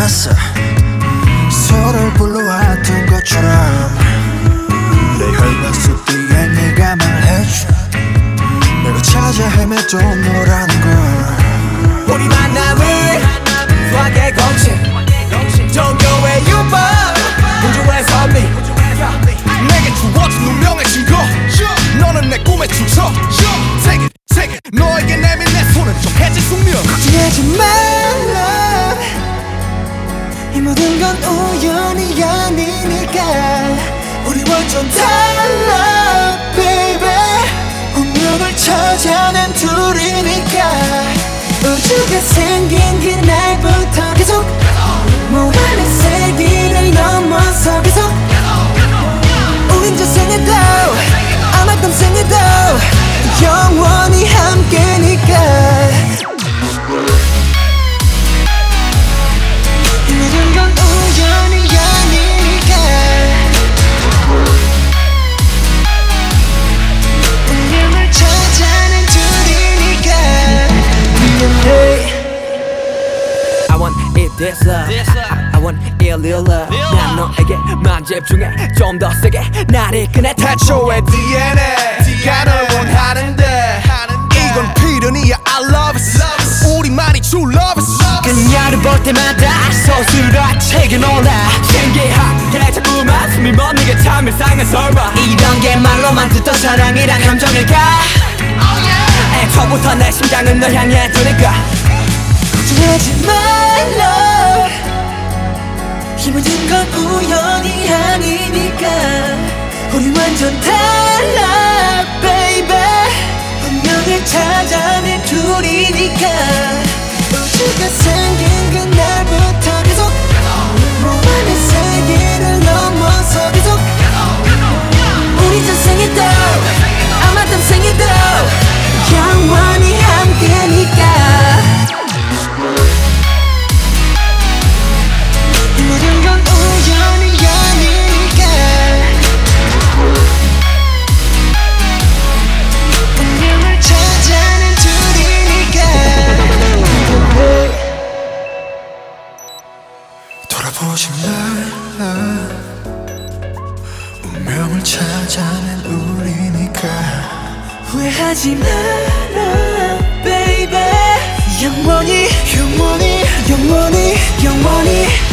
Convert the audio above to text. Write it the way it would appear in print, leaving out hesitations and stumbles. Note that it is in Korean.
만났어. 서로를 불러왔던 것처럼 내 혈관 속 뒤에 네가 말해줘. 내가 찾아 헤매던 너라는 걸. 우리 만남은 수학의 공식, 종교의 유법, 우주의 선미. 내게 주어진 운명의 증거. 너는 내 꿈의 출처. Take it, take it. 너에게 내민 내 손은 좀 해질 숙명. 걱정하지 말라. 이 모든 건 우연이 아니니까. 우리 완전 달라 baby. 운명을 찾아낸 둘이니까. 우주가 생긴 그날부터 계속 무한의 세기를 넘어서 계속 우린 저 생에도 아마 다음 생에도 영원히 함께니까. 이 모든 건 우연이 아니니까. 운명을 찾아낸 둘이니까. 미안해. I want it this love, I want it real love. 난 너에게만 집중해 좀 더 세게 나를 꺼내. 태초의 DNA가 널 원하는데 이건 필연이야. I love it. 우리만이 true love it. 그녀를 볼 때마다 서술아 책에 놀라. 신기하게 자꾸만 숨이 멎는 게 참 일상의 설마. 이런 게 말로만 듣던 사랑이란 감정일까. 애초부터 내 심장은 널 향해 두니까. 걱정하지 말라. 이 모든 건 우연이 아니니까. 우리 완전 달라 baby. 운명을 찾아낸 둘이니까. 우주가 생긴 그날부터 계속 무한의 세계를 넘어서 계속 우리 저 생에도 아마 다음 생에도 영원히 함께니까. 이 모든 건 우연이 아니니까. 운명을 찾아낸 둘이니까. 돌아보지 말라. 운명을 찾아낸 우리니까. 후회하지 마라 baby. 영원히 영원히 영원히 영원히